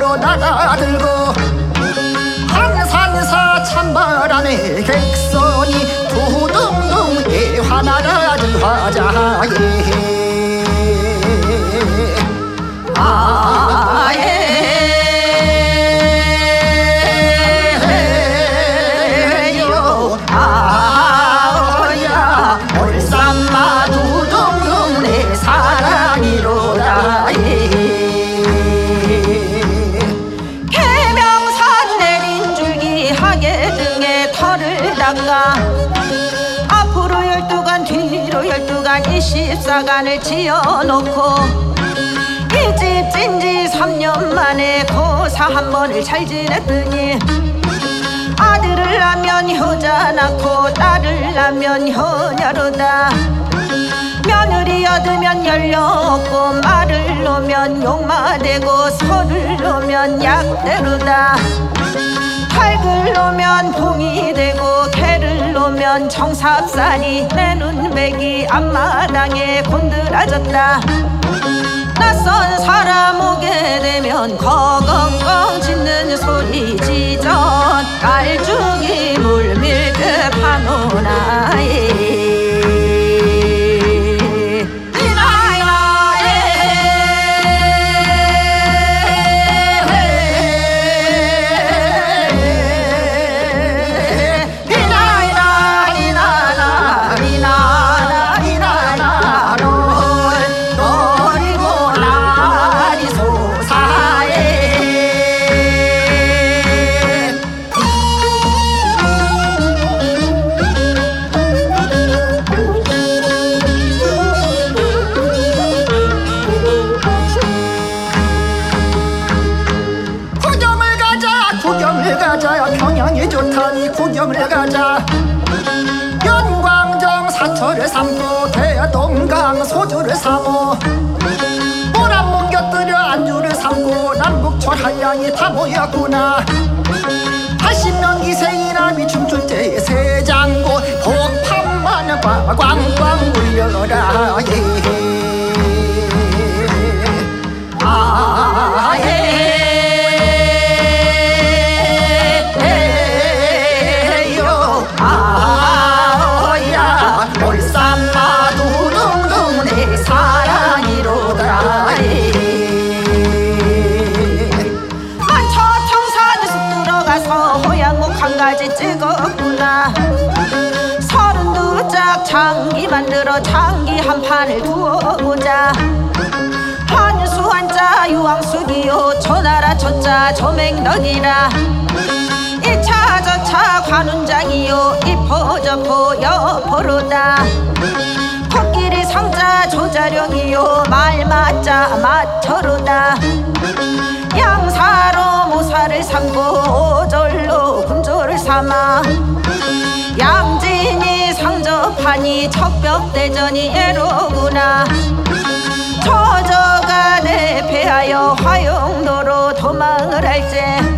바다로 나가들고 한산사 찬바람에 객선이 두둥둥 화나라는 화자에 얼싸마 두둥둥 내 사랑이로다 계명산 내린 줄기하게 등에 털을 닦아 앞으로 12간 뒤로 12간 24간을 지어놓고 이 집 찐지 3년 만에 고사 한 번을 잘 지냈더니 아들을 낳으면 효자 낳고 딸을 낳으면 효녀로다. 며느리 얻으면 연료없고 말을 놓으면 욕마되고 소를 놓으면 약대로다. 닭을 놓으면 봉이 되고 개를 놓으면 정삽산이 내 눈백이 앞마당에 곤드라졌다. 낯선 사람 오게 되면 거건건 짖는 소리 지전 깔쭉이 물밀듯 하노나 평양이 좋다니 구경을 가자. 연광정 사철을 삼고 대동강 소주를 삼어 보람문 곁들여 안주를 삼고 남북철 한량이 다 모였구나. 80명 기생이나 미춤출 때 세장고 복판만 꽝꽝 울려라 얼싸마 두둥둥 내 사랑이로다 만초청산에 쑥 들어가서 호양목 한 가지 찍었구나. 32짝 장기 만들어 장기 한 판을 두어보자. 한수 한자 유황수기요 조나라 초자 조맹덕이라 1차 저차 관운장이요 이포저포 여포로다. 코끼리 상자 조자령이요 말맞자 마처로다. 양사로 모사를 삼고 오절로 군조를 삼아 양진이 상접하니 척벽대전이 예로구나. 저저가 내 패하여 화용도로 도망을 할제